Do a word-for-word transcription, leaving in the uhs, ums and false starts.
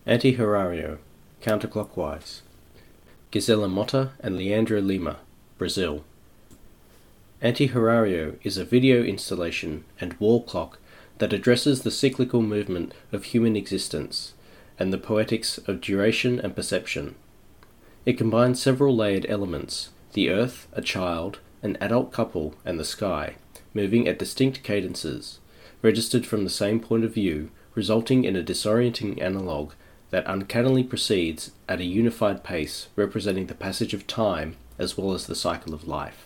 Anti-Horario, Counterclockwise. Gisela Motta and Leandro Lima, Brazil. Anti-Horario is a video installation and wall clock that addresses the cyclical movement of human existence and the poetics of duration and perception. It combines several layered elements: the earth, a child, an adult couple, and the sky, moving at distinct cadences, registered from the same point of view, resulting in a disorienting analogue that uncannily proceeds at a unified pace representing the passage of time as well as the cycle of life.